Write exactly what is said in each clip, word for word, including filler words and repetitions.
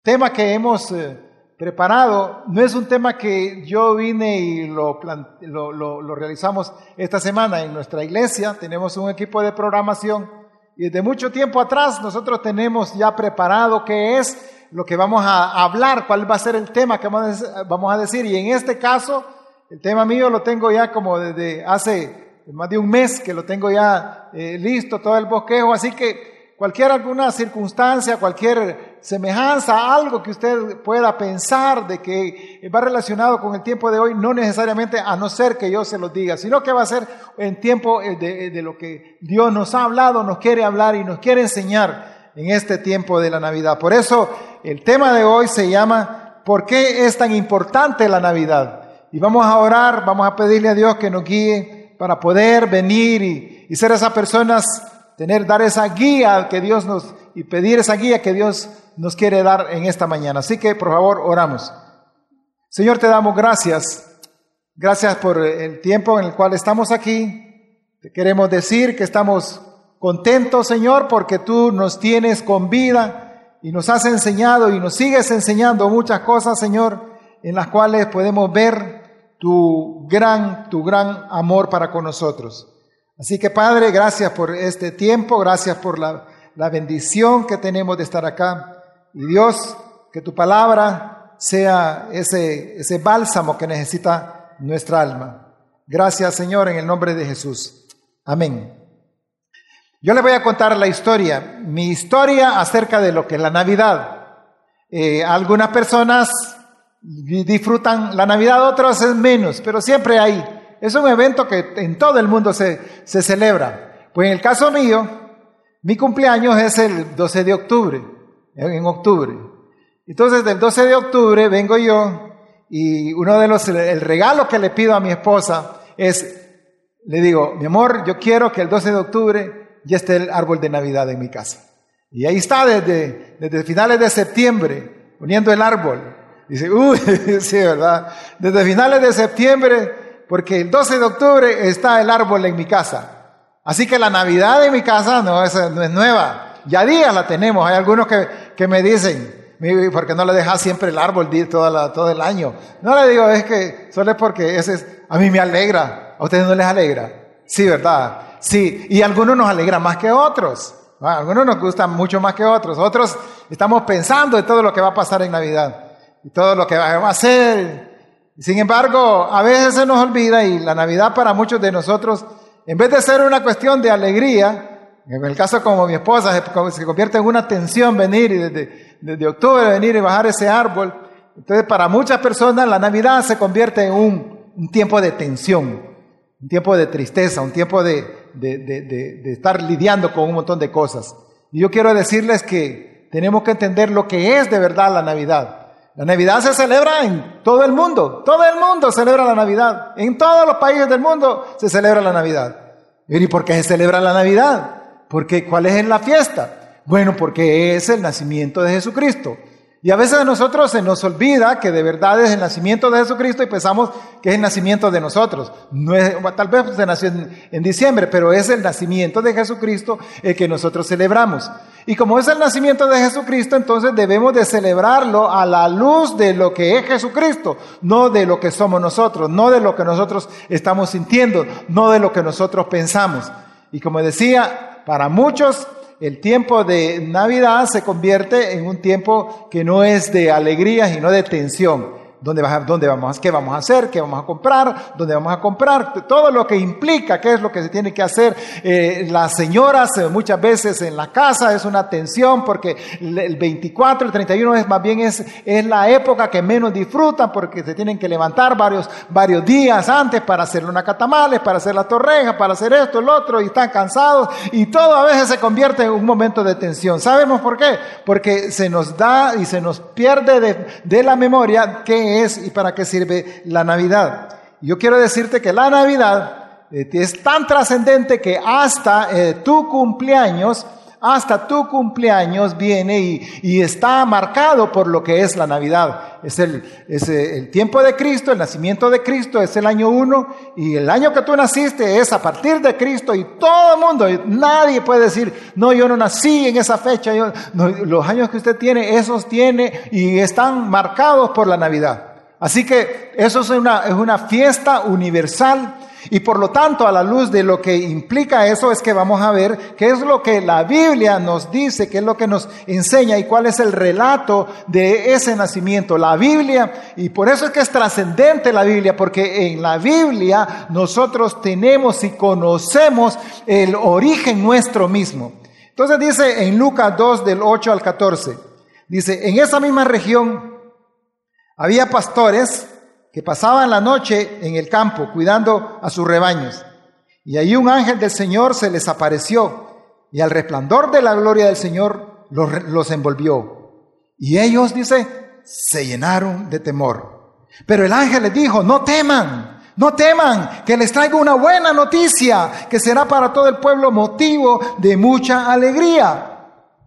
tema que hemos eh, preparado no es un tema que yo vine y lo, lo, lo, lo realizamos esta semana en nuestra iglesia. Tenemos un equipo de programación y desde mucho tiempo atrás nosotros tenemos ya preparado qué es lo que vamos a hablar, cuál va a ser el tema que vamos a decir. Y en este caso, el tema mío lo tengo ya como desde hace más de un mes que lo tengo ya eh, listo, todo el bosquejo, así que cualquier alguna circunstancia, cualquier semejanza, algo que usted pueda pensar de que va relacionado con el tiempo de hoy, no necesariamente a no ser que yo se lo diga, sino que va a ser en tiempo de, de lo que Dios nos ha hablado, nos quiere hablar y nos quiere enseñar en este tiempo de la Navidad. Por eso el tema de hoy se llama ¿por qué es tan importante la Navidad? Y vamos a orar, vamos a pedirle a Dios que nos guíe para poder venir y, y ser esas personas, tener, dar esa guía que Dios nos, y pedir esa guía que Dios nos quiere dar en esta mañana. Así que, por favor, oramos. Señor, te damos gracias. Gracias por el tiempo en el cual estamos aquí. Te queremos decir que estamos contentos, Señor, porque tú nos tienes con vida y nos has enseñado y nos sigues enseñando muchas cosas, Señor, en las cuales podemos ver tu gran, tu gran amor para con nosotros. Así que, Padre, gracias por este tiempo, gracias por la, la bendición que tenemos de estar acá. Y Dios, que tu palabra sea ese, ese bálsamo que necesita nuestra alma. Gracias, Señor, en el nombre de Jesús. Amén. Yo les voy a contar la historia, mi historia acerca de lo que es la Navidad. Eh, algunas personas disfrutan la Navidad, otros es menos, pero siempre hay. Es un evento que en todo el mundo se, se celebra. Pues en el caso mío, mi cumpleaños es el doce de octubre, en octubre. Entonces del doce de octubre vengo yo y uno de los, el regalo que le pido a mi esposa es, le digo, mi amor, yo quiero que el doce de octubre ya esté el árbol de Navidad en mi casa. Y ahí está desde, desde finales de septiembre, poniendo el árbol. Dice, uy, sí, ¿verdad? Desde finales de septiembre, porque el doce de octubre está el árbol en mi casa. Así que la Navidad en mi casa no es, no es nueva. Ya días la tenemos. Hay algunos que, que me dicen, ¿por qué no le dejas siempre el árbol toda la, todo el año? No le digo, es que solo es porque ese es, a mí me alegra. ¿A ustedes no les alegra? Sí, ¿verdad? Sí, y a algunos nos alegra más que otros. A algunos nos gustan mucho más que otros. Otros estamos pensando en todo lo que va a pasar en Navidad y todo lo que vamos a hacer. Sin embargo, a veces se nos olvida y la Navidad para muchos de nosotros, en vez de ser una cuestión de alegría, en el caso como mi esposa, se, se convierte en una tensión venir y desde, desde octubre venir y bajar ese árbol. Entonces, para muchas personas la Navidad se convierte en un, un tiempo de tensión, un tiempo de tristeza, un tiempo de, de, de, de, de estar lidiando con un montón de cosas. Y yo quiero decirles que tenemos que entender lo que es de verdad la Navidad. La Navidad se celebra en todo el mundo. Todo el mundo celebra la Navidad. En todos los países del mundo se celebra la Navidad. ¿Y por qué se celebra la Navidad? Porque ¿cuál es la fiesta? Bueno, porque es el nacimiento de Jesucristo. Y a veces a nosotros se nos olvida que de verdad es el nacimiento de Jesucristo y pensamos que es el nacimiento de nosotros. No es, tal vez se nació en, en diciembre, pero es el nacimiento de Jesucristo el que nosotros celebramos. Y como es el nacimiento de Jesucristo, entonces debemos de celebrarlo a la luz de lo que es Jesucristo, no de lo que somos nosotros, no de lo que nosotros estamos sintiendo, no de lo que nosotros pensamos. Y como decía, para muchos el tiempo de Navidad se convierte en un tiempo que no es de alegría, sino de tensión. ¿Dónde, va, dónde vamos, ¿Qué vamos a hacer? ¿Qué vamos a comprar? ¿Dónde vamos a comprar? Todo lo que implica, qué es lo que se tiene que hacer. Eh, las señoras eh, muchas veces en la casa es una tensión porque el veinticuatro, el treinta y uno es más bien es, es la época que menos disfrutan porque se tienen que levantar varios, varios días antes para hacer una catamales, para hacer la torreja, para hacer esto, el otro, y están cansados y todo a veces se convierte en un momento de tensión. ¿Sabemos por qué? Porque se nos da y se nos pierde de, de la memoria que es y para qué sirve la Navidad. Yo quiero decirte que la Navidad eh, es tan trascendente que hasta eh, tu cumpleaños hasta tu cumpleaños viene y, y está marcado por lo que es la Navidad. Es el, es el tiempo de Cristo, el nacimiento de Cristo es el año uno, y el año que tú naciste es a partir de Cristo, y todo el mundo, nadie puede decir, no, yo no nací en esa fecha. Yo, no, los años que usted tiene, esos tiene y están marcados por la Navidad. Así que eso es una, es una fiesta universal, y por lo tanto, a la luz de lo que implica eso, es que vamos a ver qué es lo que la Biblia nos dice, qué es lo que nos enseña y cuál es el relato de ese nacimiento. La Biblia, y por eso es que es trascendente la Biblia, porque en la Biblia nosotros tenemos y conocemos el origen nuestro mismo. Entonces dice en Lucas dos, del ocho al catorce, dice, en esa misma región había pastores que pasaban la noche en el campo cuidando a sus rebaños. Y ahí un ángel del Señor se les apareció, y al resplandor de la gloria del Señor los, los envolvió. Y ellos, dice, se llenaron de temor. Pero el ángel les dijo, no teman, no teman, que les traigo una buena noticia, que será para todo el pueblo motivo de mucha alegría.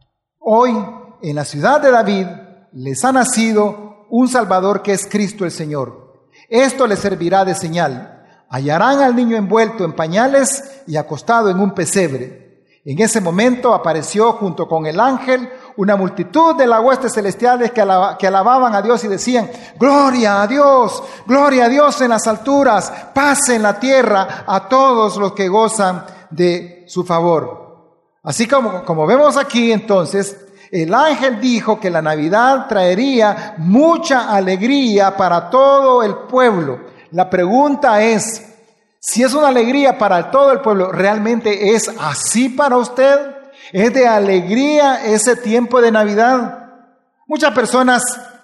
Hoy, en la ciudad de David, les ha nacido un Salvador, que es Cristo el Señor. Esto les servirá de señal. Hallarán al niño envuelto en pañales y acostado en un pesebre. En ese momento apareció junto con el ángel una multitud de las huestes celestiales que, alaba, que alababan a Dios y decían, gloria a Dios, gloria a Dios en las alturas, paz en la tierra a todos los que gozan de su favor. Así como, como vemos aquí, entonces, el ángel dijo que la Navidad traería mucha alegría para todo el pueblo. La pregunta es, si es una alegría para todo el pueblo, ¿realmente es así para usted? ¿Es de alegría ese tiempo de Navidad? Muchas personas,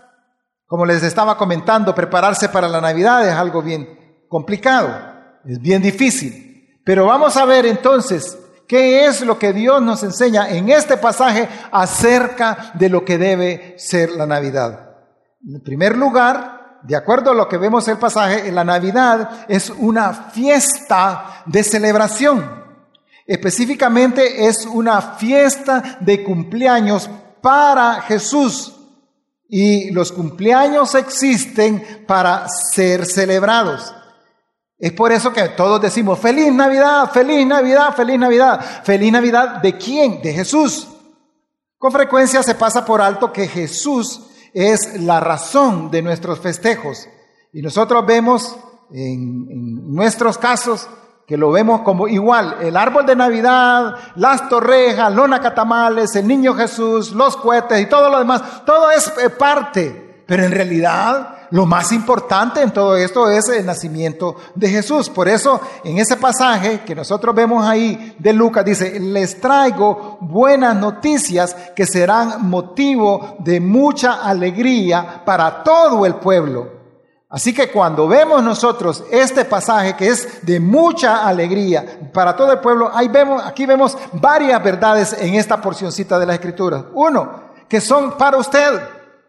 como les estaba comentando, prepararse para la Navidad es algo bien complicado, es bien difícil. Pero vamos a ver entonces, ¿qué es lo que Dios nos enseña en este pasaje acerca de lo que debe ser la Navidad? En primer lugar, de acuerdo a lo que vemos en el pasaje, la Navidad es una fiesta de celebración. Específicamente es una fiesta de cumpleaños para Jesús. Y los cumpleaños existen para ser celebrados. Es por eso que todos decimos, feliz Navidad, feliz Navidad, feliz Navidad. ¿Feliz Navidad de quién? De Jesús. Con frecuencia se pasa por alto que Jesús es la razón de nuestros festejos. Y nosotros vemos en, en nuestros casos que lo vemos como igual. El árbol de Navidad, las torrejas, los nacatamales, el niño Jesús, los cohetes y todo lo demás. Todo es parte. Pero en realidad, lo más importante en todo esto es el nacimiento de Jesús. Por eso, en ese pasaje que nosotros vemos ahí de Lucas, dice, les traigo buenas noticias que serán motivo de mucha alegría para todo el pueblo. Así que cuando vemos nosotros este pasaje que es de mucha alegría para todo el pueblo, ahí vemos, aquí vemos varias verdades en esta porcioncita de la Escritura. Uno, que son para usted.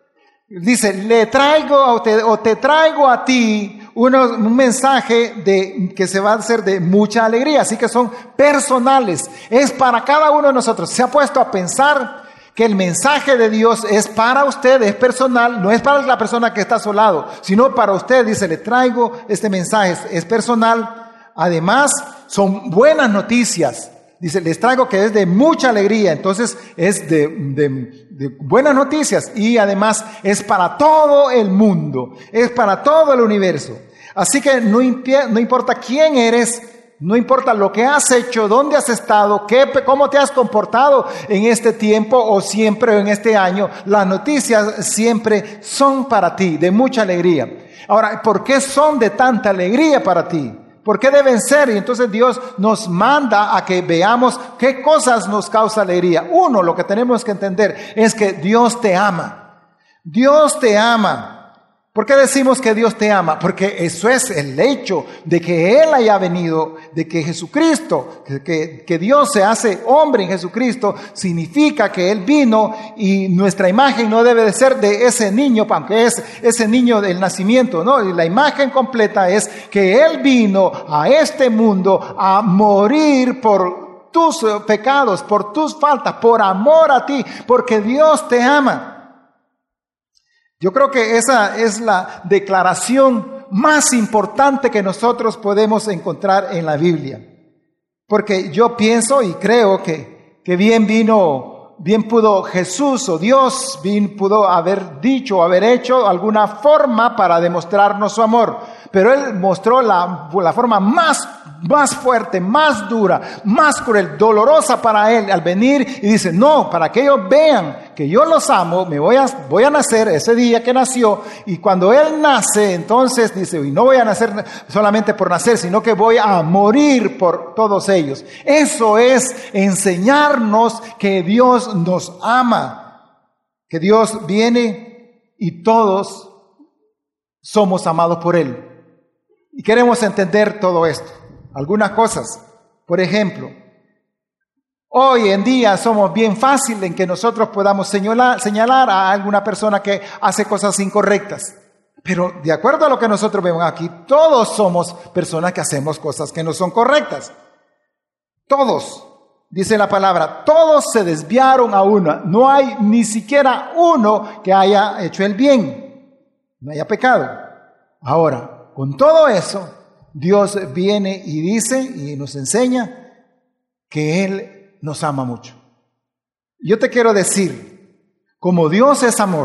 Dice, le traigo a usted, o te traigo a ti uno, un mensaje de, que se va a hacer de mucha alegría. Así que son personales. Es para cada uno de nosotros. Se ha puesto a pensar que el mensaje de Dios es para usted, es personal, no es para la persona que está a su lado, sino para usted. Dice, le traigo este mensaje, es, es personal. Además, son buenas noticias. Dice, les traigo que es de mucha alegría. Entonces es de, de, de buenas noticias, y además es para todo el mundo, es para todo el universo. Así que no, impie, no importa quién eres, no importa lo que has hecho, dónde has estado, qué, cómo te has comportado en este tiempo o siempre en este año, las noticias siempre son para ti, de mucha alegría. Ahora, ¿por qué son de tanta alegría para ti? ¿Por qué deben ser? Y entonces Dios nos manda a que veamos qué cosas nos causa alegría. Uno, lo que tenemos que entender es que Dios te ama. Dios te ama. ¿Por qué decimos que Dios te ama? Porque eso es el hecho de que Él haya venido, de que Jesucristo, que, que, que Dios se hace hombre en Jesucristo, significa que Él vino, y nuestra imagen no debe de ser de ese niño, aunque es ese niño del nacimiento, ¿no? Y la imagen completa es que Él vino a este mundo a morir por tus pecados, por tus faltas, por amor a ti, porque Dios te ama. Yo creo que esa es la declaración más importante que nosotros podemos encontrar en la Biblia. Porque yo pienso y creo que, que bien vino, bien pudo Jesús o Dios, bien pudo haber dicho o haber hecho alguna forma para demostrarnos su amor. Pero Él mostró la, la forma más, más fuerte, más dura, más cruel, dolorosa para Él al venir y dice, no, para que ellos vean que yo los amo, me voy a, voy a nacer ese día que nació, y cuando Él nace, entonces dice, y no voy a nacer solamente por nacer, sino que voy a morir por todos ellos. Eso es enseñarnos que Dios nos ama, que Dios viene y todos somos amados por Él. Y queremos entender todo esto. Algunas cosas. Por ejemplo, hoy en día somos bien fácil en que nosotros podamos señalar, señalar a alguna persona que hace cosas incorrectas. Pero de acuerdo a lo que nosotros vemos aquí, todos somos personas que hacemos cosas que no son correctas. Todos. Dice la palabra, todos se desviaron a una. No hay ni siquiera uno que haya hecho el bien, no haya pecado. Ahora, con todo eso, Dios viene y dice y nos enseña que Él nos ama mucho. Yo te quiero decir, como Dios es amor,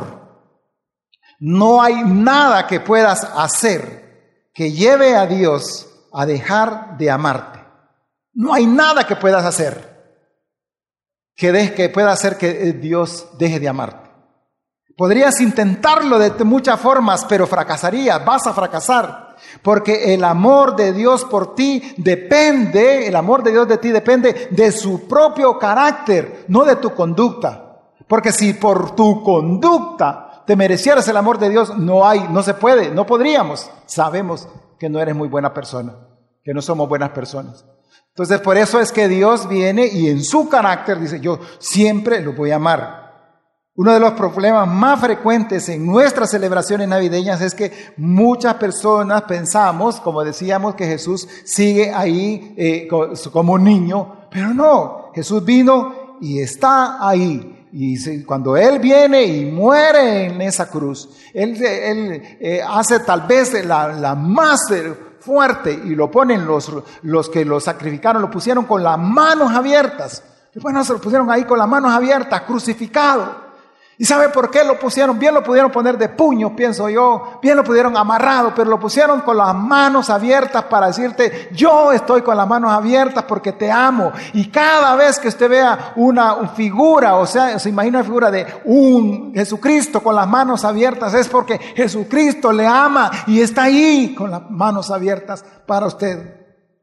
no hay nada que puedas hacer que lleve a Dios a dejar de amarte. No hay nada que puedas hacer que, de, que pueda hacer que Dios deje de amarte. Podrías intentarlo de muchas formas, pero fracasarías, vas a fracasar. Porque el amor de Dios por ti depende, el amor de Dios de ti depende de su propio carácter, no de tu conducta. Porque si por tu conducta te merecieras el amor de Dios, no hay, no se puede, no podríamos. Sabemos que no eres muy buena persona, que no somos buenas personas. Entonces por eso es que Dios viene y en su carácter dice, yo siempre lo voy a amar. Uno de los problemas más frecuentes en nuestras celebraciones navideñas es que muchas personas pensamos, como decíamos, que Jesús sigue ahí eh, como un niño, pero no, Jesús vino y está ahí. Y cuando Él viene y muere en esa cruz, Él, él eh, hace tal vez la, la más fuerte y lo ponen los, los que lo sacrificaron, lo pusieron con las manos abiertas. Bueno, se lo pusieron ahí con las manos abiertas, crucificado. ¿Y sabe por qué lo pusieron? Bien lo pudieron poner de puño, pienso yo. Bien lo pudieron amarrado, pero lo pusieron con las manos abiertas para decirte, yo estoy con las manos abiertas porque te amo. Y cada vez que usted vea una, una figura, o sea, se imagina una figura de un Jesucristo con las manos abiertas, es porque Jesucristo le ama y está ahí con las manos abiertas para usted.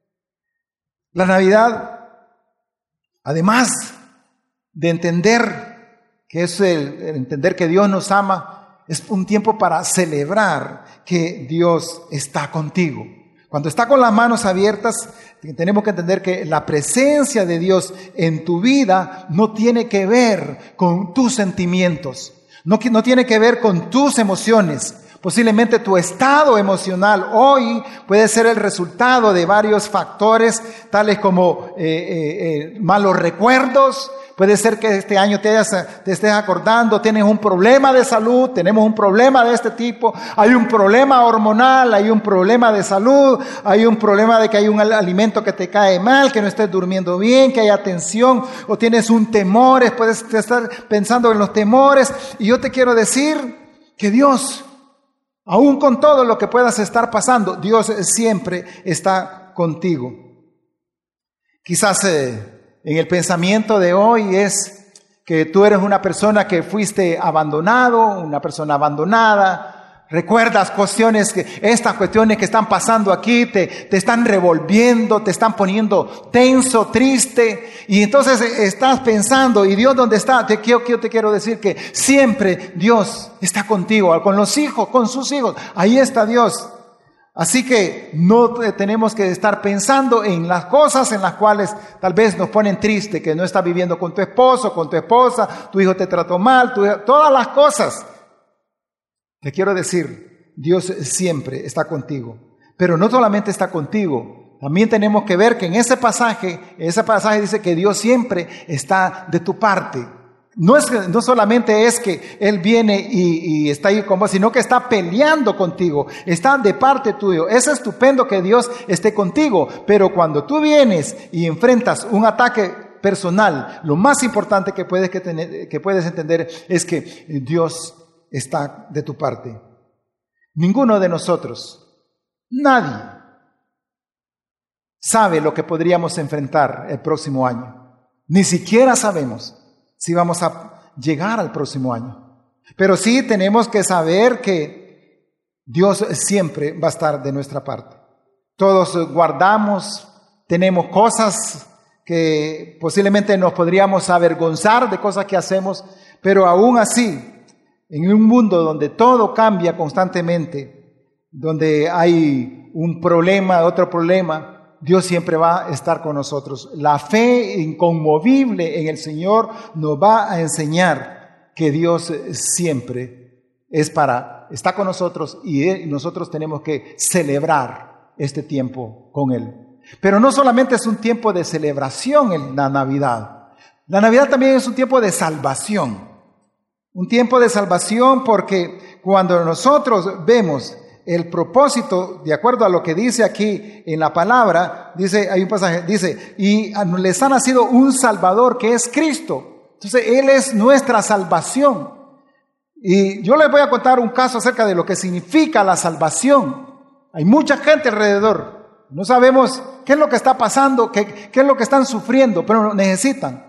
La Navidad, además de entender que es el, el entender que Dios nos ama, es un tiempo para celebrar que Dios está contigo. Cuando está con las manos abiertas, tenemos que entender que la presencia de Dios en tu vida no tiene que ver con tus sentimientos, no, no tiene que ver con tus emociones. Posiblemente tu estado emocional hoy puede ser el resultado de varios factores, tales como eh, eh, eh, malos recuerdos. Puede ser que este año te, hayas, te estés acordando, tienes un problema de salud, tenemos un problema de este tipo, hay un problema hormonal, hay un problema de salud, hay un problema de que hay un alimento que te cae mal, que no estés durmiendo bien, que haya tensión, o tienes un temor, puedes estar pensando en los temores. Y yo te quiero decir que Dios, aún con todo lo que puedas estar pasando, Dios siempre está contigo. Quizás eh, en el pensamiento de hoy es que tú eres una persona que fuiste abandonado, una persona abandonada. Recuerdas cuestiones, que, estas cuestiones que están pasando aquí te, te están revolviendo, te están poniendo tenso, triste. Y entonces estás pensando, ¿y Dios dónde está? Te, yo, yo te quiero decir que siempre Dios está contigo, con los hijos, con sus hijos. Ahí está Dios. Así que no tenemos que estar pensando en las cosas en las cuales tal vez nos ponen triste, que no estás viviendo con tu esposo, con tu esposa, tu hijo te trató mal, tu hijo, todas las cosas. Te quiero decir, Dios siempre está contigo, pero no solamente está contigo, también tenemos que ver que en ese pasaje, ese pasaje dice que Dios siempre está de tu parte. No, es, no solamente es que Él viene y, y está ahí con vos, sino que está peleando contigo, está de parte tuyo. Es estupendo que Dios esté contigo, pero cuando tú vienes y enfrentas un ataque personal, lo más importante que puedes, que tener, que puedes entender es que Dios está de tu parte. Ninguno de nosotros, nadie, sabe lo que podríamos enfrentar el próximo año. Ni siquiera sabemos si vamos a llegar al próximo año. Pero sí tenemos que saber que Dios siempre va a estar de nuestra parte. Todos guardamos, tenemos cosas que posiblemente nos podríamos avergonzar de cosas que hacemos, pero aún así, en un mundo donde todo cambia constantemente, donde hay un problema, otro problema, Dios siempre va a estar con nosotros. La fe inconmovible en el Señor nos va a enseñar que Dios siempre es para, está con nosotros y nosotros tenemos que celebrar este tiempo con Él. Pero no solamente es un tiempo de celebración en la Navidad. La Navidad también es un tiempo de salvación. Un tiempo de salvación porque cuando nosotros vemos el propósito, de acuerdo a lo que dice aquí en la palabra, dice, hay un pasaje, dice, y les ha nacido un Salvador que es Cristo. Entonces, Él es nuestra salvación. Y yo les voy a contar un caso acerca de lo que significa la salvación. Hay mucha gente alrededor. No sabemos qué es lo que está pasando, qué, qué es lo que están sufriendo, pero lo necesitan.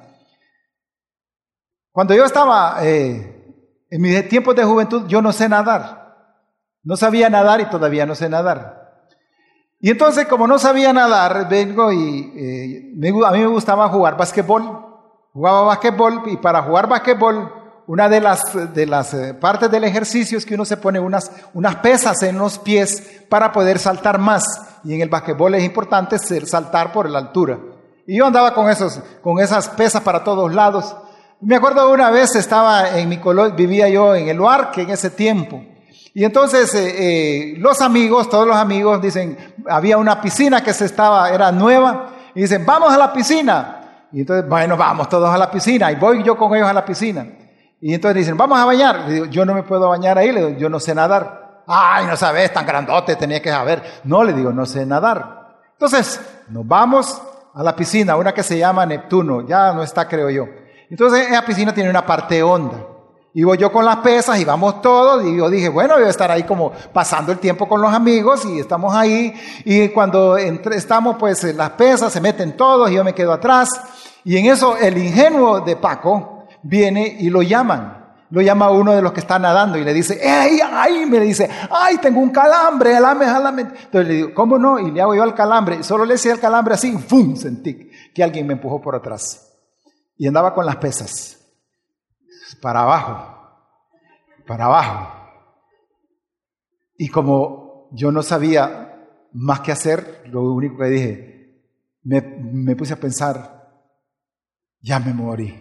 Cuando yo estaba eh, en mis tiempos de juventud, yo no sé nadar. No sabía nadar y todavía no sé nadar. Y entonces, como no sabía nadar, vengo y eh, me, a mí me gustaba jugar basquetbol. Jugaba basquetbol y para jugar basquetbol, una de las, de las eh, partes del ejercicio es que uno se pone unas, unas pesas en los pies para poder saltar más. Y en el basquetbol es importante ser, saltar por la altura. Y yo andaba con, esos, con esas pesas para todos lados. Me acuerdo una vez estaba en mi colonia, vivía yo en el Luarque en ese tiempo. Y entonces eh, eh, los amigos, todos los amigos dicen, había una piscina que se estaba, era nueva, y dicen, vamos a la piscina. Y entonces, bueno, vamos todos a la piscina, y voy yo con ellos a la piscina. Y entonces dicen, vamos a bañar. Le digo, yo no me puedo bañar ahí, le digo, yo no sé nadar. Ay, no sabes, tan grandote, tenía que saber. No, le digo, no sé nadar. Entonces, nos vamos a la piscina, una que se llama Neptuno, ya no está, creo yo. Entonces, esa piscina tiene una parte honda. Y voy yo con las pesas y vamos todos, y yo dije, bueno, voy a estar ahí como pasando el tiempo con los amigos, y estamos ahí, y cuando entre, estamos, pues las pesas se meten todos, y yo me quedo atrás, y en eso el ingenuo de Paco viene y lo llaman, lo llama uno de los que está nadando, y le dice, ¡ay, ay! Me dice, ¡ay, tengo un calambre! ¡Jalame, jalame! Entonces le digo, ¿cómo no? Y le hago yo al calambre, y solo le hacía el calambre así, ¡fum! Sentí que alguien me empujó por atrás, y andaba con las pesas. Para abajo, para abajo. Y como yo no sabía más qué hacer, lo único que dije, me, me puse a pensar, ya me morí.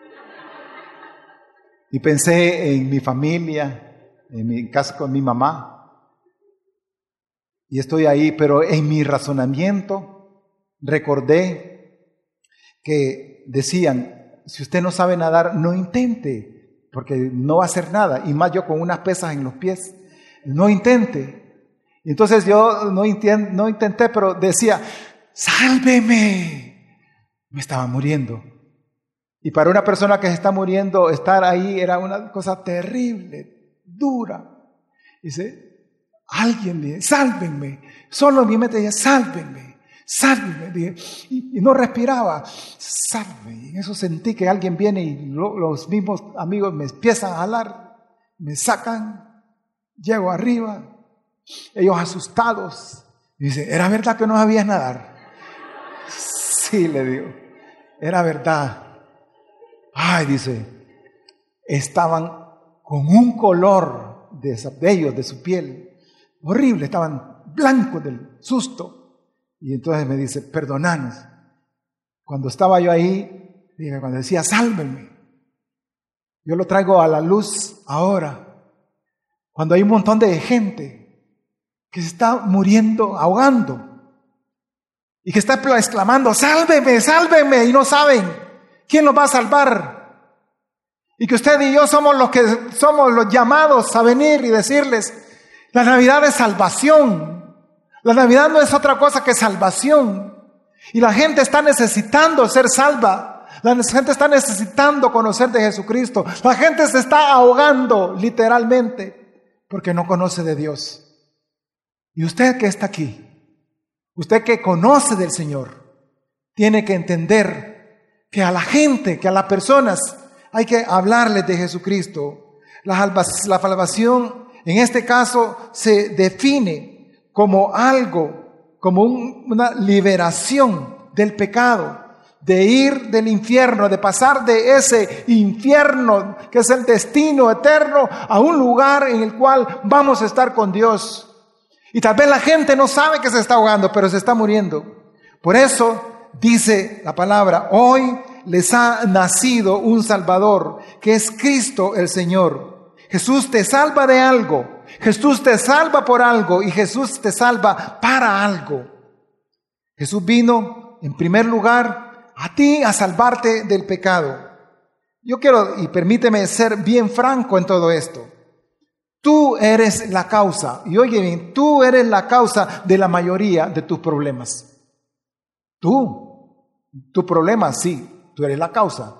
Y pensé en mi familia, en mi caso con mi mamá. Y estoy ahí, pero en mi razonamiento recordé que decían, si usted no sabe nadar, no intente, porque no va a hacer nada. Y más yo con unas pesas en los pies. No intente. Entonces yo no, intent, no intenté, pero decía, ¡sálveme! Me estaba muriendo. Y para una persona que se está muriendo, estar ahí era una cosa terrible, dura. Dice, alguien me dice, sálvenme. Solo en mi mente decía, sálvenme. Sálveme, dije, y, y no respiraba, sálveme. Y en eso sentí que alguien viene y lo, los mismos amigos me empiezan a jalar, me sacan, llego arriba, ellos asustados. Y dice, ¿era verdad que no sabías nadar? Sí, le digo, era verdad. Ay, dice, estaban con un color de, de ellos, de su piel, horrible, estaban blancos del susto. Y entonces me dice, perdonanos. Cuando estaba yo ahí, dije, cuando decía, sálvenme, yo lo traigo a la luz ahora. Cuando hay un montón de gente que se está muriendo, ahogando. y que está exclamando, sálveme, sálveme, y no saben quién los va a salvar. Y que usted y yo somos los que somos los llamados a venir y decirles, la Navidad es salvación. La Navidad no es otra cosa que salvación. Y la gente está necesitando ser salva. La gente está necesitando conocer de Jesucristo. La gente se está ahogando literalmente porque no conoce de Dios. Y usted que está aquí, usted que conoce del Señor, tiene que entender que a la gente, que a las personas hay que hablarles de Jesucristo. La salvación en este caso se define como algo, como un, una liberación del pecado, de ir del infierno, de pasar de ese infierno que es el destino eterno a un lugar en el cual vamos a estar con Dios. Y tal vez la gente no sabe que se está ahogando, pero se está muriendo. Por eso dice la palabra, hoy les ha nacido un Salvador, que es Cristo el Señor. Jesús te salva de algo, Jesús te salva por algo y Jesús te salva para algo. Jesús vino en primer lugar a ti a salvarte del pecado. Yo quiero, y permíteme ser bien franco en todo esto. Tú eres la causa, y oye bien, tú eres la causa de la mayoría de tus problemas. Tú, tu problema, sí, tú eres la causa.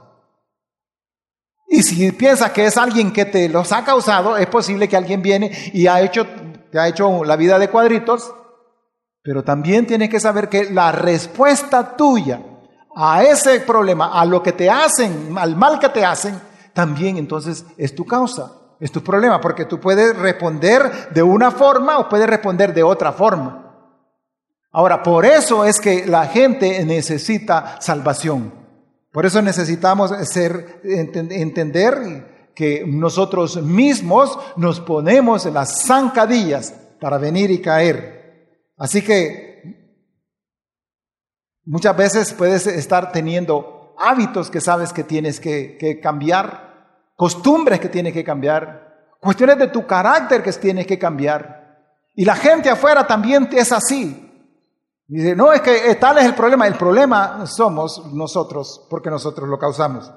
Y si piensas que es alguien que te los ha causado, es posible que alguien viene y ha hecho, te ha hecho la vida de cuadritos, pero también tienes que saber que la respuesta tuya a ese problema, a lo que te hacen, al mal que te hacen, también entonces es tu causa. Es tu problema, porque tú puedes responder de una forma o puedes responder de otra forma. Ahora, por eso es que la gente necesita salvación. Por eso necesitamos ser, entender que nosotros mismos nos ponemos en las zancadillas para venir y caer. Así que muchas veces puedes estar teniendo hábitos que sabes que tienes que, que cambiar, costumbres que tienes que cambiar, cuestiones de tu carácter que tienes que cambiar. Y la gente afuera también es así. Dice, no, es que tal es el problema. El problema somos nosotros, porque nosotros lo causamos.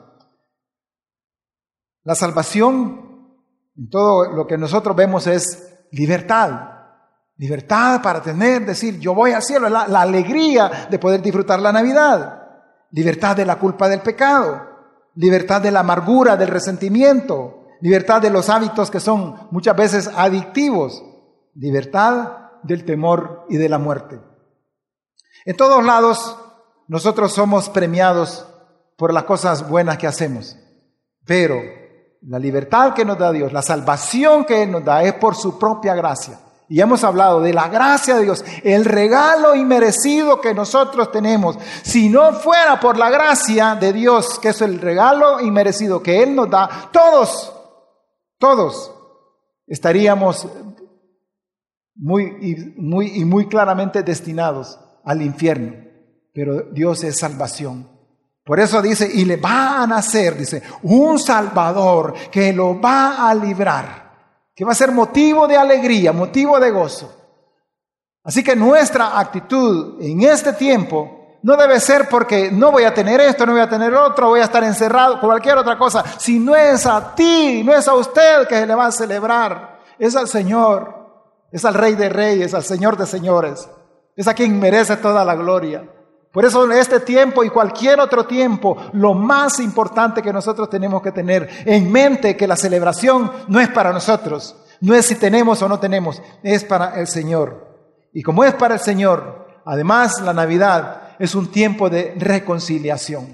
La salvación, en todo lo que nosotros vemos, es libertad. Libertad para tener, decir, yo voy al cielo, la, la alegría de poder disfrutar la Navidad. Libertad de la culpa del pecado. Libertad de la amargura, del resentimiento, libertad de los hábitos que son muchas veces adictivos, libertad del temor y de la muerte. En todos lados nosotros somos premiados por las cosas buenas que hacemos, pero la libertad que nos da Dios, la salvación que Él nos da es por su propia gracia. Y hemos hablado de la gracia de Dios, el regalo inmerecido que nosotros tenemos. Si no fuera por la gracia de Dios, que es el regalo inmerecido que Él nos da, todos, todos estaríamos muy y muy, y muy claramente destinados al infierno. Pero Dios es salvación. Por eso dice, y le va a nacer, dice, un Salvador que lo va a librar, que va a ser motivo de alegría, motivo de gozo. Así que nuestra actitud en este tiempo no debe ser porque no voy a tener esto, no voy a tener otro, voy a estar encerrado, cualquier otra cosa. Si no es a ti, no es a usted que se le va a celebrar, es al Señor, es al Rey de Reyes, al Señor de Señores, es a quien merece toda la gloria. Por eso en este tiempo y cualquier otro tiempo, lo más importante que nosotros tenemos que tener en mente que la celebración no es para nosotros, no es si tenemos o no tenemos, es para el Señor. Y como es para el Señor, además la Navidad es un tiempo de reconciliación.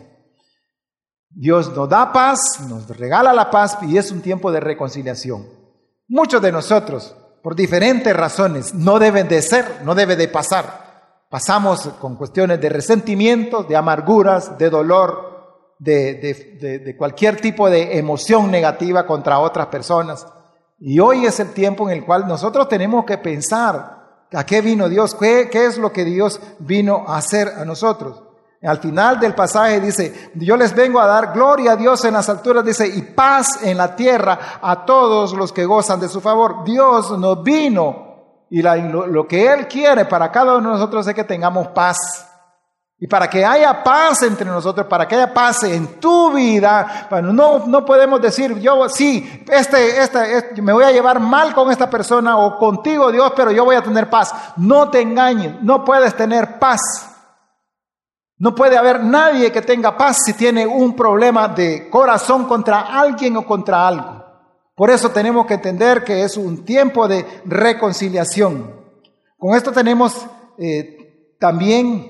Dios nos da paz, nos regala la paz y es un tiempo de reconciliación. Muchos de nosotros, por diferentes razones, no deben de ser, no debe de pasar. Pasamos con cuestiones de resentimiento, de amarguras, de dolor, de, de, de, de cualquier tipo de emoción negativa contra otras personas. Y hoy es el tiempo en el cual nosotros tenemos que pensar a qué vino Dios, qué, qué es lo que Dios vino a hacer a nosotros. Al final del pasaje dice, yo les vengo a dar gloria a Dios en las alturas, dice, y paz en la tierra a todos los que gozan de su favor. Dios nos vino. Y la, lo, lo que Él quiere para cada uno de nosotros es que tengamos paz, Y para que haya paz entre nosotros, para que haya paz en tu vida, bueno, no, no podemos decir, yo sí, este, este, este, me voy a llevar mal con esta persona o contigo, Dios, pero yo voy a tener paz. No te engañes, no puedes tener paz. No puede haber nadie que tenga paz si tiene un problema de corazón contra alguien o contra algo. Por eso tenemos que entender que es un tiempo de reconciliación. Con esto tenemos eh, también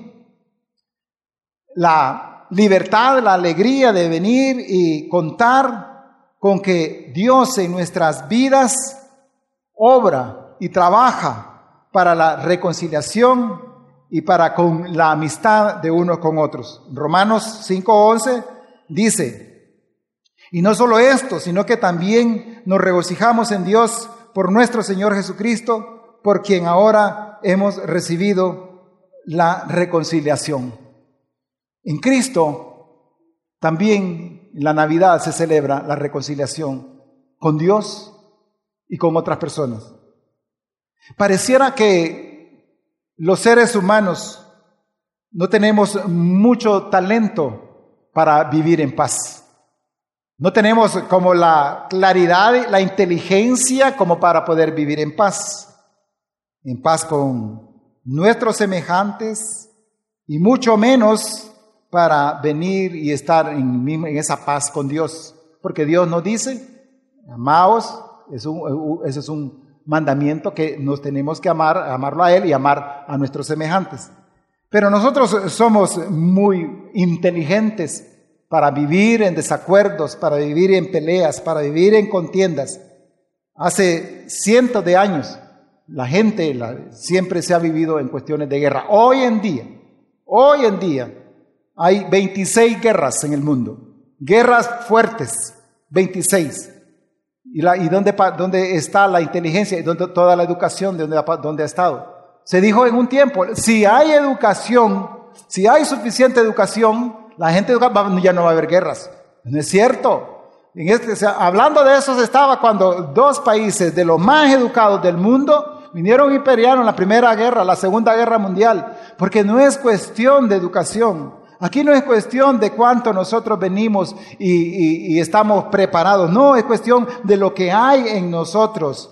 la libertad, la alegría de venir y contar con que Dios en nuestras vidas obra y trabaja para la reconciliación y para con la amistad de unos con otros. Romanos cinco once dice, y no solo esto, sino que también nos regocijamos en Dios por nuestro Señor Jesucristo, por quien ahora hemos recibido la reconciliación. En Cristo también en la Navidad se celebra la reconciliación con Dios y con otras personas. Pareciera que los seres humanos no tenemos mucho talento para vivir en paz. No tenemos como la claridad, la inteligencia como para poder vivir en paz. En paz con nuestros semejantes y mucho menos para venir y estar en, en esa paz con Dios. Porque Dios nos dice, amaos, es un, ese es un mandamiento que nos tenemos que amar, amarlo a Él y amar a nuestros semejantes. Pero nosotros somos muy inteligentes para vivir en desacuerdos, para vivir en peleas, para vivir en contiendas. Hace cientos de años la gente la, siempre se ha vivido en cuestiones de guerra. Hoy en día, hoy en día, hay veintiséis guerras en el mundo, guerras fuertes, veintiséis. ¿Y, la, y dónde, dónde está la inteligencia y dónde, toda la educación de dónde, dónde ha estado? Se dijo en un tiempo, si hay educación, si hay suficiente educación, la gente ya no va a haber guerras. No es cierto. En este, o sea, hablando de eso se estaba cuando dos países de los más educados del mundo vinieron y pelearon la primera guerra, la segunda guerra mundial, porque no es cuestión de educación. Aquí no es cuestión de cuánto nosotros venimos y, y, y estamos preparados. No, es cuestión de lo que hay en nosotros.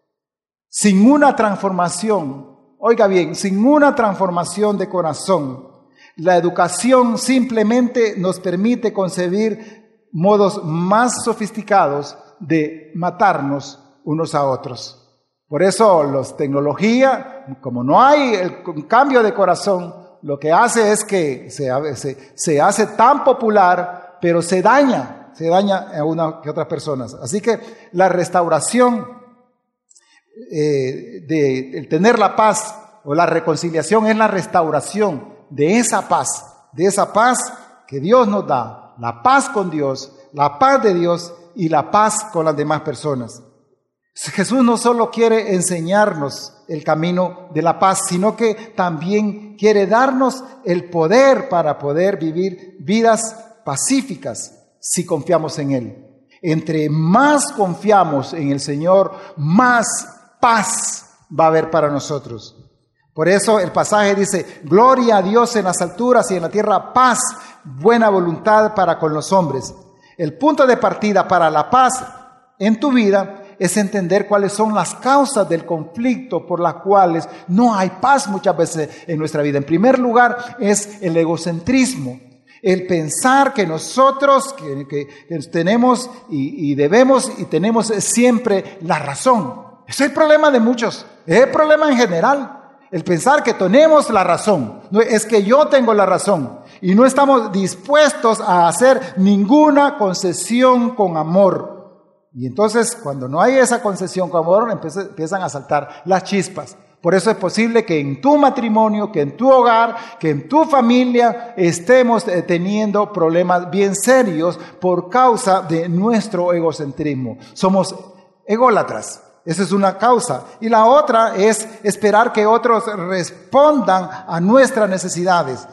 Sin una transformación, oiga bien, sin una transformación de corazón, la educación simplemente nos permite concebir modos más sofisticados de matarnos unos a otros. Por eso los tecnología, como no hay el cambio de corazón, lo que hace es que se, se, se hace tan popular, pero se daña, se daña a una que otras personas. Así que la restauración, eh, de el tener la paz o la reconciliación es la restauración de esa paz, de esa paz que Dios nos da, la paz con Dios, la paz de Dios y la paz con las demás personas. Jesús no solo quiere enseñarnos el camino de la paz, sino que también quiere darnos el poder para poder vivir vidas pacíficas si confiamos en Él. Entre más confiamos en el Señor, más paz va a haber para nosotros. Por eso el pasaje dice, gloria a Dios en las alturas y en la tierra paz, buena voluntad para con los hombres. El punto de partida para la paz en tu vida es entender cuáles son las causas del conflicto por las cuales no hay paz muchas veces en nuestra vida. En primer lugar es el egocentrismo, el pensar que nosotros que, que, que tenemos y, y debemos y tenemos siempre la razón. Ese es el problema de muchos, es el problema en general. El pensar que tenemos la razón, es que yo tengo la razón y no estamos dispuestos a hacer ninguna concesión con amor. Y entonces cuando no hay esa concesión con amor empiezan a saltar las chispas. Por eso es posible que en tu matrimonio, que en tu hogar, que en tu familia estemos teniendo problemas bien serios por causa de nuestro egocentrismo. Somos ególatras. Esa es una causa. Y la otra es esperar que otros respondan a nuestras necesidades.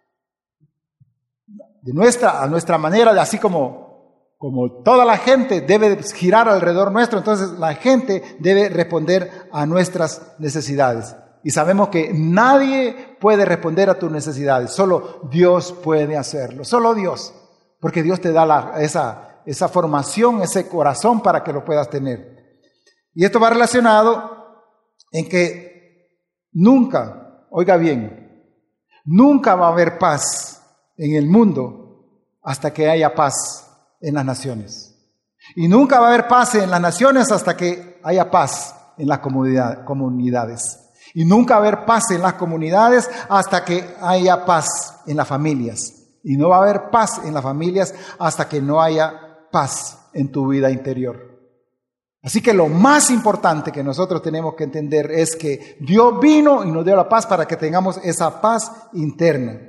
De nuestra, a nuestra manera, de así como, como toda la gente debe girar alrededor nuestro, entonces la gente debe responder a nuestras necesidades. Y sabemos que nadie puede responder a tus necesidades, solo Dios puede hacerlo, solo Dios, porque Dios te da la, esa, esa formación, ese corazón para que lo puedas tener. Y esto va relacionado en que nunca, oiga bien, nunca va a haber paz en el mundo hasta que haya paz en las naciones. Y nunca va a haber paz en las naciones hasta que haya paz en las comunidad, comunidades. Y nunca va a haber paz en las comunidades hasta que haya paz en las familias. Y no va a haber paz en las familias hasta que no haya paz en tu vida interior. Así que lo más importante que nosotros tenemos que entender es que Dios vino y nos dio la paz para que tengamos esa paz interna.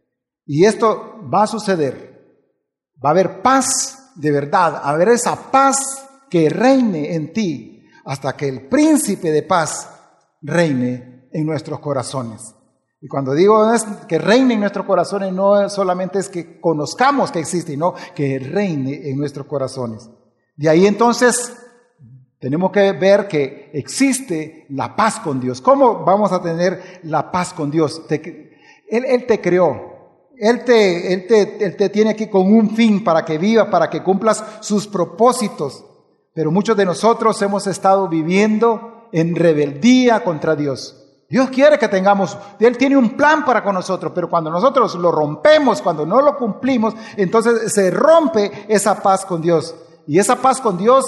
Y esto va a suceder. Va a haber paz de verdad, a haber esa paz que reine en ti hasta que el príncipe de paz reine en nuestros corazones. Y cuando digo que reine en nuestros corazones, no solamente es que conozcamos que existe, sino que reine en nuestros corazones. De ahí entonces tenemos que ver que existe la paz con Dios. ¿Cómo vamos a tener la paz con Dios? Te, él, él te creó. Él te, él, te, él te tiene aquí con un fin para que vivas, para que cumplas sus propósitos. Pero muchos de nosotros hemos estado viviendo en rebeldía contra Dios. Dios quiere que tengamos, Él tiene un plan para con nosotros, pero cuando nosotros lo rompemos, cuando no lo cumplimos, entonces se rompe esa paz con Dios. Y esa paz con Dios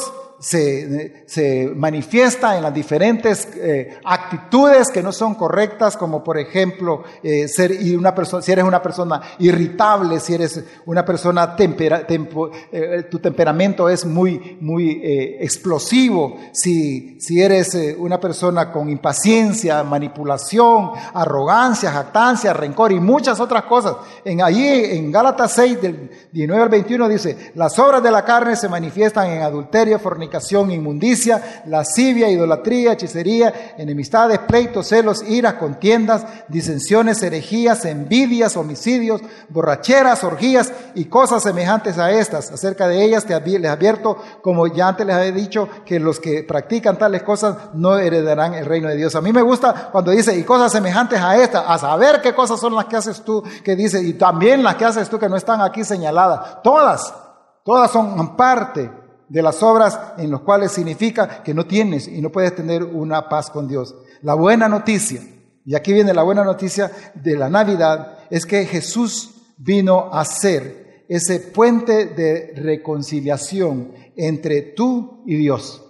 se, se manifiesta en las diferentes eh, actitudes que no son correctas, como por ejemplo, eh, ser y una persona, si eres una persona irritable, si eres una persona tempera, tempo, eh, tu temperamento es muy, muy eh, explosivo, si, si eres eh, una persona con impaciencia, manipulación, arrogancia, jactancia, rencor y muchas otras cosas. En allí en Gálatas seis, del diecinueve al veintiuno dice: las obras de la carne se manifiestan en adulterio, fornicación, inmundicia, lascivia, idolatría, hechicería, enemistades, pleitos, celos, iras, contiendas, disensiones, herejías, envidias, homicidios, borracheras, orgías y cosas semejantes a estas. Acerca de ellas te les advierto, como ya antes les había dicho, que los que practican tales cosas no heredarán el reino de Dios. A mí me gusta cuando dice y cosas semejantes a estas, a saber qué cosas son las que haces tú, que dice, y también las que haces tú que no están aquí señaladas. Todas, todas son parte de las obras, en las cuales significa que no tienes y no puedes tener una paz con Dios. La buena noticia, y aquí viene la buena noticia de la Navidad, es que Jesús vino a ser ese puente de reconciliación entre tú y Dios.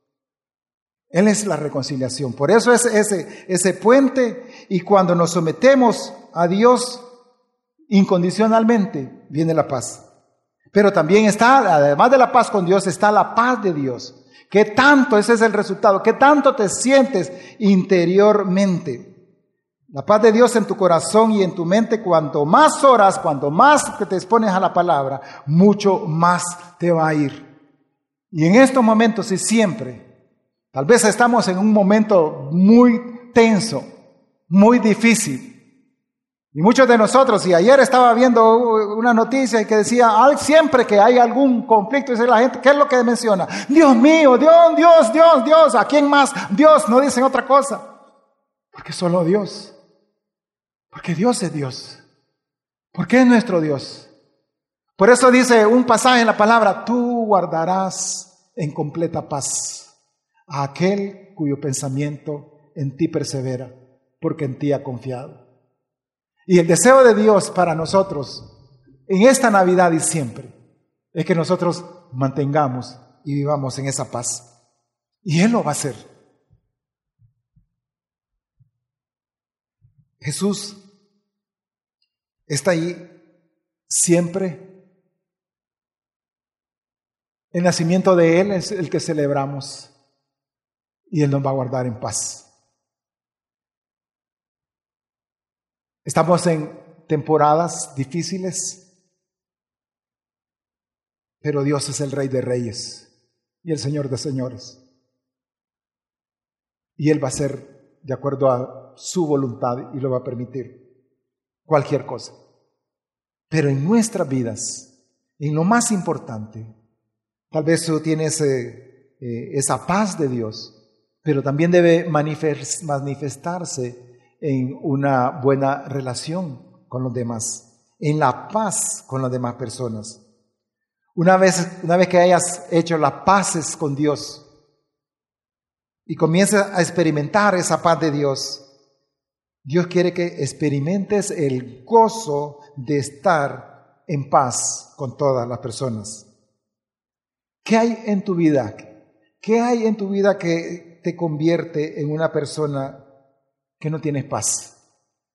Él es la reconciliación. Por eso es ese, ese puente, y cuando nos sometemos a Dios incondicionalmente, viene la paz. Pero también está, además de la paz con Dios, está la paz de Dios. ¿Qué tanto? Ese es el resultado. ¿Qué tanto te sientes interiormente? La paz de Dios en tu corazón y en tu mente, cuanto más oras, cuanto más te expones a la palabra, mucho más te va a ir. Y en estos momentos y siempre, tal vez estamos en un momento muy tenso, muy difícil. Y muchos de nosotros, y ayer estaba viendo una noticia y que decía, siempre que hay algún conflicto, dice la gente, ¿qué es lo que menciona? Dios mío, Dios, Dios, Dios, Dios, ¿a quién más? Dios, no dicen otra cosa. Porque solo Dios. Porque Dios es Dios. Porque es nuestro Dios. Por eso dice un pasaje en la palabra, tú guardarás en completa paz a aquel cuyo pensamiento en ti persevera, porque en ti ha confiado. Y el deseo de Dios para nosotros en esta Navidad y siempre es que nosotros mantengamos y vivamos en esa paz. Y Él lo va a hacer. Jesús está ahí siempre. El nacimiento de Él es el que celebramos y Él nos va a guardar en paz. Estamos en temporadas difíciles, pero Dios es el Rey de Reyes y el Señor de Señores. Y Él va a hacer de acuerdo a su voluntad y lo va a permitir cualquier cosa. Pero en nuestras vidas, en lo más importante, tal vez tú tienes eh, eh, esa paz de Dios, pero también debe manifestarse en una buena relación con los demás, en la paz con las demás personas. Una vez, una vez que hayas hecho las paces con Dios y comiences a experimentar esa paz de Dios, Dios quiere que experimentes el gozo de estar en paz con todas las personas. ¿Qué hay en tu vida? ¿Qué hay en tu vida que te convierte en una persona que no tienes paz?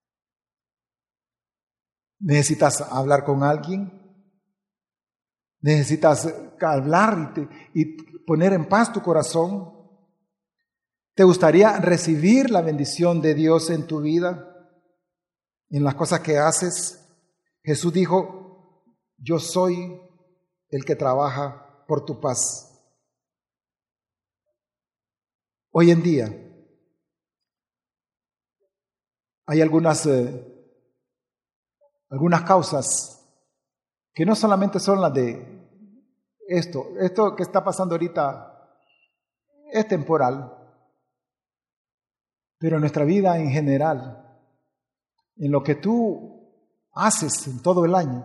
¿Necesitas hablar con alguien? ¿Necesitas hablar y, te, y poner en paz tu corazón? ¿Te gustaría recibir la bendición de Dios en tu vida, en las cosas que haces? Jesús dijo, yo soy el que trabaja por tu paz. Hoy en día hay algunas, eh, algunas causas que no solamente son las de esto, esto que está pasando ahorita es temporal, pero en nuestra vida en general, en lo que tú haces en todo el año,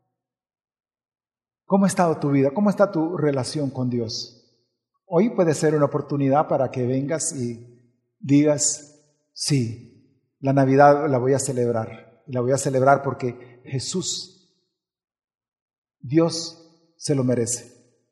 ¿cómo ha estado tu vida? ¿Cómo está tu relación con Dios? Hoy puede ser una oportunidad para que vengas y digas, sí, la Navidad la voy a celebrar. Y la voy a celebrar porque Jesús, Dios, se lo merece.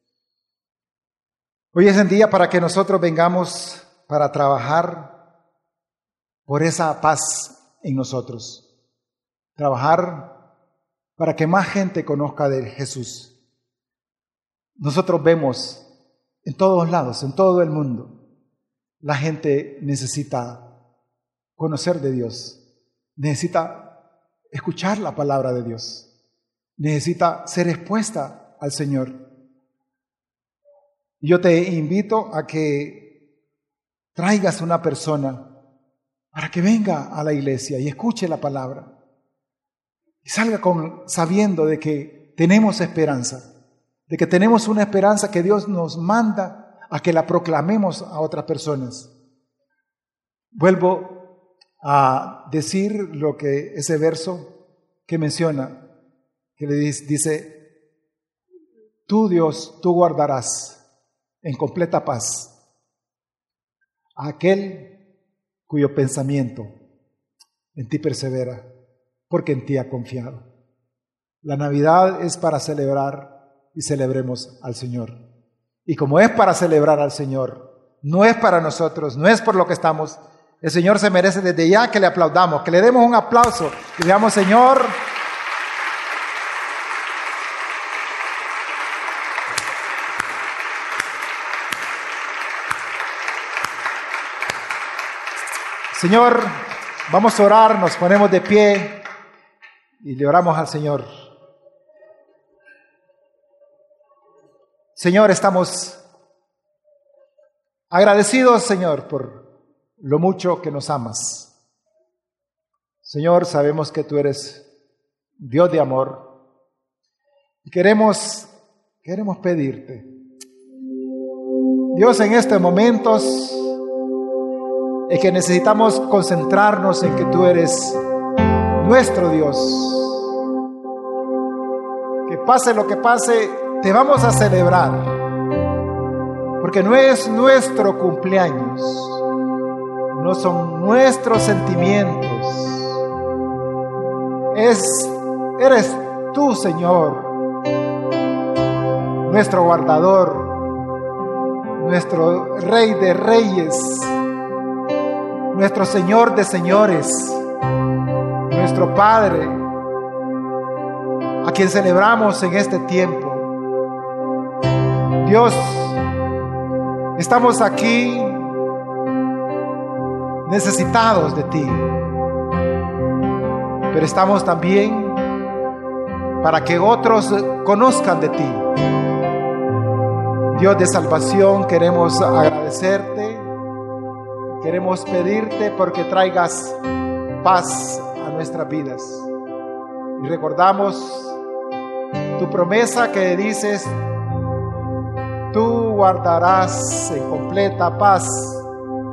Hoy es el día para que nosotros vengamos para trabajar por esa paz en nosotros. Trabajar para que más gente conozca de Jesús. Nosotros vemos en todos lados, en todo el mundo, la gente necesita conocer de Dios, necesita escuchar la palabra de Dios, necesita ser expuesta al Señor. Yo te invito a que traigas una persona para que venga a la iglesia y escuche la palabra y salga con, sabiendo de que tenemos esperanza, de que tenemos una esperanza que Dios nos manda a que la proclamemos a otras personas. Vuelvo a decir lo que ese verso que menciona, que le dice, tú Dios, tú guardarás en completa paz a aquel cuyo pensamiento en ti persevera, porque en ti ha confiado. La Navidad es para celebrar y celebremos al Señor. Y como es para celebrar al Señor, no es para nosotros, no es por lo que estamos. El Señor se merece desde ya que le aplaudamos, que le demos un aplauso y digamos, Señor, Señor, vamos a orar, nos ponemos de pie y le oramos al Señor. Señor, estamos agradecidos, Señor, por lo mucho que nos amas. Señor, sabemos que tú eres Dios de amor y queremos, queremos pedirte, Dios, en estos momentos es que necesitamos concentrarnos en que tú eres nuestro Dios. Que pase lo que pase, te vamos a celebrar, porque no es nuestro cumpleaños, no son nuestros sentimientos, es, eres tú, Señor, nuestro guardador, nuestro Rey de Reyes, nuestro Señor de Señores, nuestro Padre, a quien celebramos en este tiempo. Dios, estamos aquí necesitados de ti, pero estamos también para que otros conozcan de ti. Dios de salvación, queremos agradecerte, queremos pedirte porque traigas paz a nuestras vidas. Y recordamos tu promesa que dices, tú guardarás en completa paz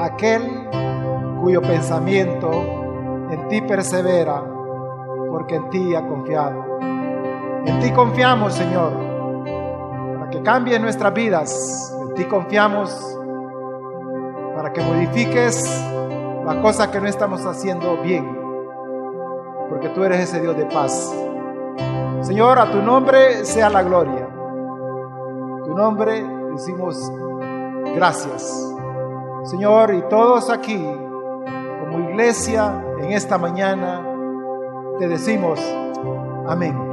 aquel cuyo pensamiento en ti persevera, porque en ti ha confiado. En ti confiamos, Señor, para que cambie nuestras vidas. En ti confiamos para que modifiques las cosas que no estamos haciendo bien, porque tú eres ese Dios de paz. Señor, a tu nombre sea la gloria. Tu nombre decimos gracias. Señor, y todos aquí, como iglesia, en esta mañana, te decimos amén.